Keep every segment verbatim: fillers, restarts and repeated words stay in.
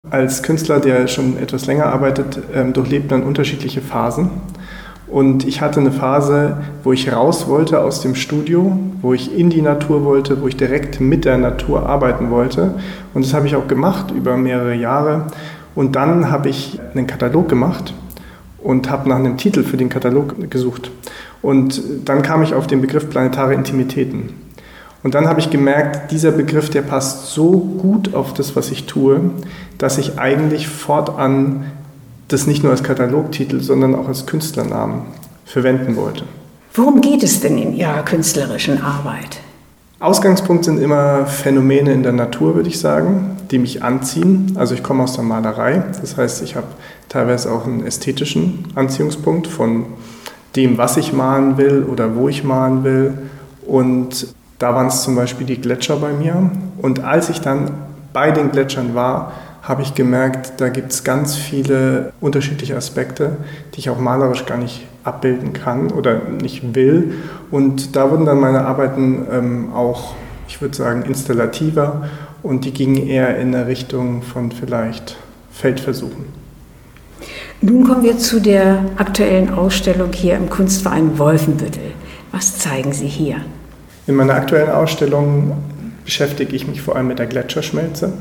Als Künstler, der schon etwas länger arbeitet, ähm, durchlebt man unterschiedliche Phasen. Und ich hatte eine Phase, wo ich raus wollte aus dem Studio, wo ich in die Natur wollte, wo ich direkt mit der Natur arbeiten wollte. Und das habe ich auch gemacht über mehrere Jahre. Und dann habe ich einen Katalog gemacht und habe nach einem Titel für den Katalog gesucht. Und dann kam ich auf den Begriff planetare Intimitäten. Und dann habe ich gemerkt, dieser Begriff, der passt so gut auf das, was ich tue, dass ich eigentlich fortan das nicht nur als Katalogtitel, sondern auch als Künstlernamen verwenden wollte. Worum geht es denn in Ihrer künstlerischen Arbeit? Ausgangspunkt sind immer Phänomene in der Natur, würde ich sagen, die mich anziehen. Also ich komme aus der Malerei, das heißt, ich habe teilweise auch einen ästhetischen Anziehungspunkt von dem, was ich malen will oder wo ich malen will. Und da waren es zum Beispiel die Gletscher bei mir. Und als ich dann bei den Gletschern war, habe ich gemerkt, da gibt es ganz viele unterschiedliche Aspekte, die ich auch malerisch gar nicht abbilden kann oder nicht will. Und da wurden dann meine Arbeiten ähm, auch, ich würde sagen, installativer und die gingen eher in eine Richtung von vielleicht Feldversuchen. Nun kommen wir zu der aktuellen Ausstellung hier im Kunstverein Wolfenbüttel. Was zeigen Sie hier? In meiner aktuellen Ausstellung beschäftige ich mich vor allem mit der Gletscherschmelze.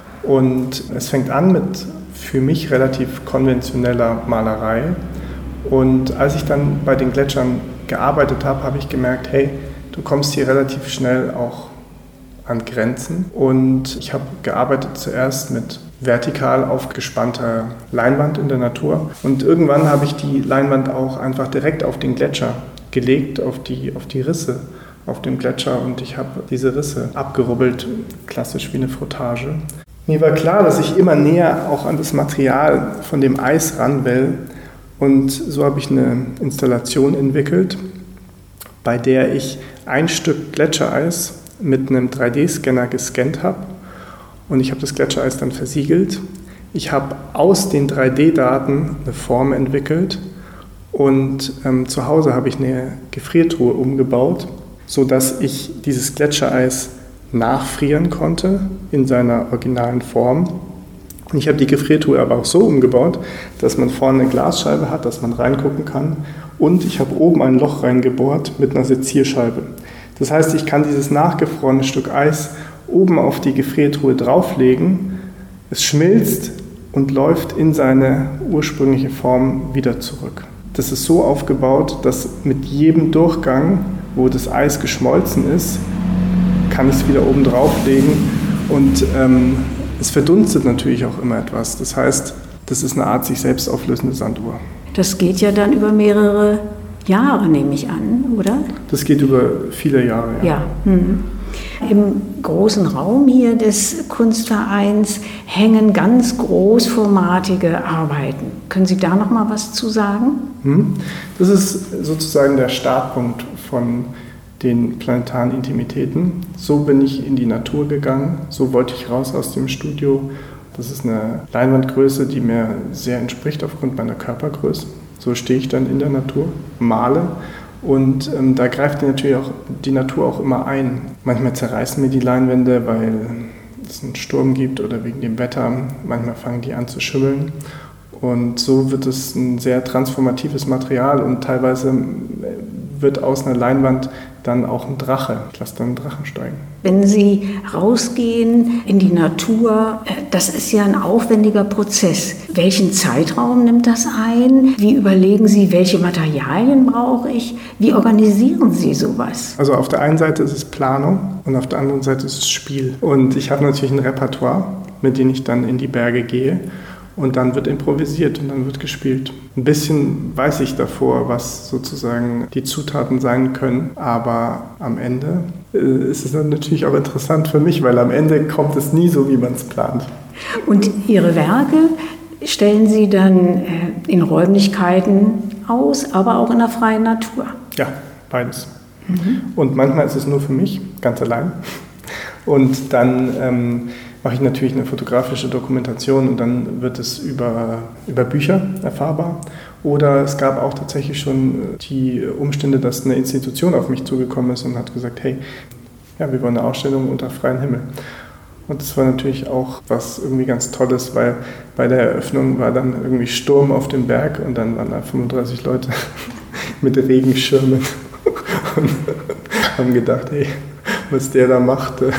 Und es fängt an mit für mich relativ konventioneller Malerei. Und als ich dann bei den Gletschern gearbeitet habe, habe ich gemerkt, hey, du kommst hier relativ schnell auch an Grenzen. Und ich habe gearbeitet zuerst mit vertikal aufgespannter Leinwand in der Natur. Und irgendwann habe ich die Leinwand auch einfach direkt auf den Gletscher gelegt, auf die, auf die Risse auf dem Gletscher. Und ich habe diese Risse abgerubbelt, klassisch wie eine Frottage. Mir war klar, dass ich immer näher auch an das Material von dem Eis ran will. Und so habe ich eine Installation entwickelt, bei der ich ein Stück Gletschereis mit einem drei D Scanner gescannt habe. Und ich habe das Gletschereis dann versiegelt. Ich habe aus den drei D Daten eine Form entwickelt. Und ähm, zu Hause habe ich eine Gefriertruhe umgebaut, sodass ich dieses Gletschereis nachfrieren konnte in seiner originalen Form. Und ich habe die Gefriertruhe aber auch so umgebaut, dass man vorne eine Glasscheibe hat, dass man reingucken kann. Und ich habe oben ein Loch reingebohrt mit einer Sezierscheibe. Das heißt, ich kann dieses nachgefrorene Stück Eis oben auf die Gefriertruhe drauflegen. Es schmilzt und läuft in seine ursprüngliche Form wieder zurück. Das ist so aufgebaut, dass mit jedem Durchgang, wo das Eis geschmolzen ist, kann ich es wieder oben drauflegen und ähm, es verdunstet natürlich auch immer etwas. Das heißt, das ist eine Art sich selbst auflösende Sanduhr. Das geht ja dann über mehrere Jahre, nehme ich an, oder? Das geht über viele Jahre, ja. Ja. Mhm. Im großen Raum hier des Kunstvereins hängen ganz großformatige Arbeiten. Können Sie da noch mal was zu sagen? Das ist sozusagen der Startpunkt von den planetaren Intimitäten. So bin ich in die Natur gegangen, so wollte ich raus aus dem Studio. Das ist eine Leinwandgröße, die mir sehr entspricht aufgrund meiner Körpergröße. So stehe ich dann in der Natur, male. Und ähm, da greift die, natürlich auch, die Natur auch immer ein. Manchmal zerreißen mir die Leinwände, weil es einen Sturm gibt oder wegen dem Wetter. Manchmal fangen die an zu schimmeln. Und so wird es ein sehr transformatives Material und teilweise wird aus einer Leinwand dann auch ein Drache. Ich lasse dann einen Drachen steigen. Wenn Sie rausgehen in die Natur, das ist ja ein aufwendiger Prozess. Welchen Zeitraum nimmt das ein? Wie überlegen Sie, welche Materialien brauche ich? Wie organisieren Sie sowas? Also auf der einen Seite ist es Planung und auf der anderen Seite ist es Spiel. Und ich habe natürlich ein Repertoire, mit dem ich dann in die Berge gehe. Und dann wird improvisiert und dann wird gespielt. Ein bisschen weiß ich davor, was sozusagen die Zutaten sein können. Aber am Ende äh, ist es dann natürlich auch interessant für mich, weil am Ende kommt es nie so, wie man es plant. Und Ihre Werke stellen Sie dann äh, in Räumlichkeiten aus, aber auch in der freien Natur? Ja, beides. Mhm. Und manchmal ist es nur für mich, ganz allein. Und dann ähm, mache ich natürlich eine fotografische Dokumentation und dann wird es über, über Bücher erfahrbar. Oder es gab auch tatsächlich schon die Umstände, dass eine Institution auf mich zugekommen ist und hat gesagt, hey, ja, wir wollen eine Ausstellung unter freiem Himmel. Und das war natürlich auch was irgendwie ganz Tolles, weil bei der Eröffnung war dann irgendwie Sturm auf dem Berg und dann waren da fünfunddreißig Leute mit Regenschirmen und haben gedacht, hey, was der da machte,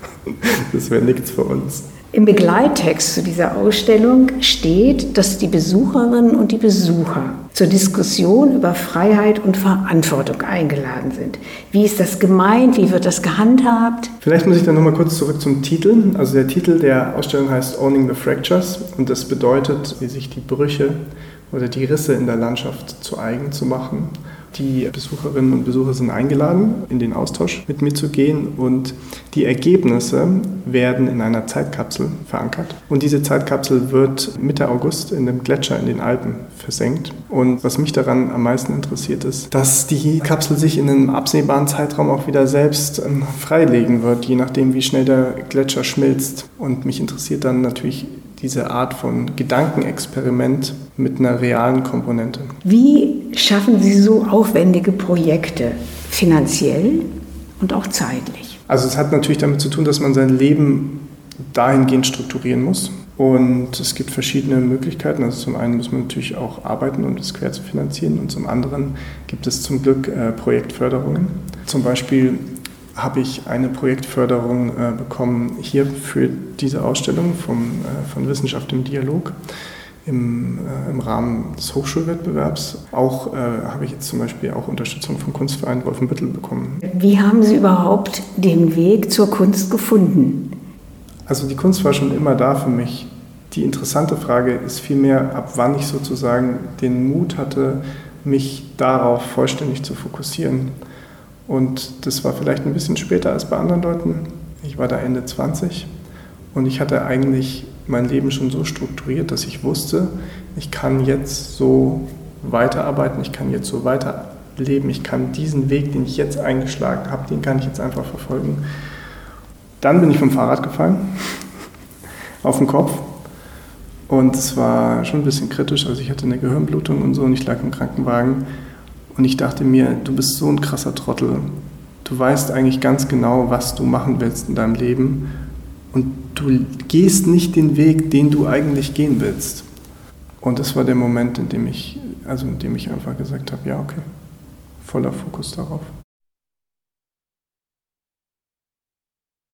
das wäre nichts für uns. Im Begleittext zu dieser Ausstellung steht, dass die Besucherinnen und die Besucher zur Diskussion über Freiheit und Verantwortung eingeladen sind. Wie ist das gemeint? Wie wird das gehandhabt? Vielleicht muss ich dann nochmal kurz zurück zum Titel. Also der Titel der Ausstellung heißt Owning the Fractures und das bedeutet, sich die Brüche oder die Risse in der Landschaft zu eigen zu machen. Die Besucherinnen und Besucher sind eingeladen, in den Austausch mit mir zu gehen und die Ergebnisse werden in einer Zeitkapsel verankert. Und diese Zeitkapsel wird Mitte August in einem Gletscher in den Alpen versenkt. Und was mich daran am meisten interessiert ist, dass die Kapsel sich in einem absehbaren Zeitraum auch wieder selbst freilegen wird, je nachdem wie schnell der Gletscher schmilzt. Und mich interessiert dann natürlich diese Art von Gedankenexperiment mit einer realen Komponente. Wie schaffen Sie so aufwendige Projekte, finanziell und auch zeitlich? Also es hat natürlich damit zu tun, dass man sein Leben dahingehend strukturieren muss. Und es gibt verschiedene Möglichkeiten. Also zum einen muss man natürlich auch arbeiten, um das quer zu finanzieren. Und zum anderen gibt es zum Glück äh, Projektförderungen. Zum Beispiel habe ich eine Projektförderung äh, bekommen hier für diese Ausstellung vom, äh, von Wissenschaft im Dialog im, äh, im Rahmen des Hochschulwettbewerbs. Auch äh, habe ich jetzt zum Beispiel auch Unterstützung vom Kunstverein Wolfenbüttel bekommen. Wie haben Sie überhaupt den Weg zur Kunst gefunden? Also die Kunst war schon immer da für mich. Die interessante Frage ist vielmehr, ab wann ich sozusagen den Mut hatte, mich darauf vollständig zu fokussieren. Und das war vielleicht ein bisschen später als bei anderen Leuten. Ich war da Ende zwanzig und ich hatte eigentlich mein Leben schon so strukturiert, dass ich wusste, ich kann jetzt so weiterarbeiten, ich kann jetzt so weiterleben, ich kann diesen Weg, den ich jetzt eingeschlagen habe, den kann ich jetzt einfach verfolgen. Dann bin ich vom Fahrrad gefallen, auf den Kopf. Und es war schon ein bisschen kritisch, also ich hatte eine Gehirnblutung und so und ich lag im Krankenwagen. Und ich dachte mir, du bist so ein krasser Trottel. Du weißt eigentlich ganz genau, was du machen willst in deinem Leben. Und du gehst nicht den Weg, den du eigentlich gehen willst. Und das war der Moment, in dem ich, also in dem ich einfach gesagt habe, ja, okay, voller Fokus darauf.